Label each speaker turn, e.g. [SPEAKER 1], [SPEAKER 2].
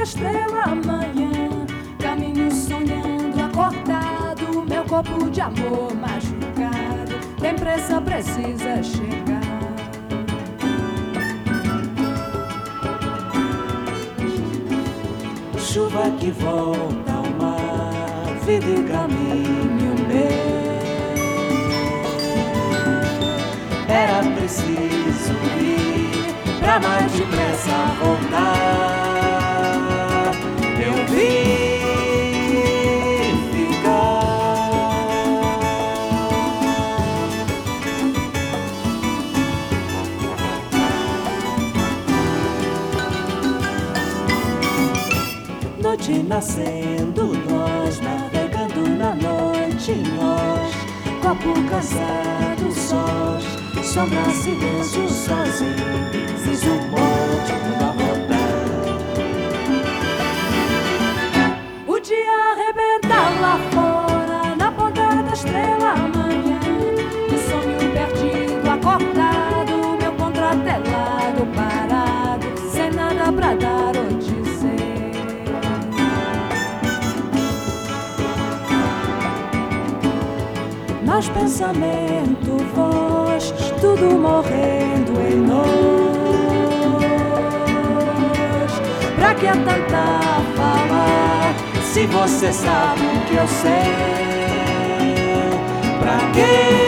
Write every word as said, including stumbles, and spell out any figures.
[SPEAKER 1] estrela amanhã, caminho sonhando acordado, meu corpo de amor machucado, tem pressa, precisa chegar. Chuva que volta ao mar, vida e caminho meu. Era preciso ir pra mais depressa voltar. Eu vim ficar. Noite nascendo, nós navegando na noite, nós, copo cansado, sós, sombra, silêncio, sozinho, fiz um monte mundo a rodar. O dia arrebenta lá fora, na ponta da estrela amanhã, um sonho perdido, acordado, meu contrato é lado parado, sem nada pra dar ou dizer. Mas pensamento, voz, tudo morrendo em nós. Pra que tanta falar, se você sabe o que eu sei? Pra que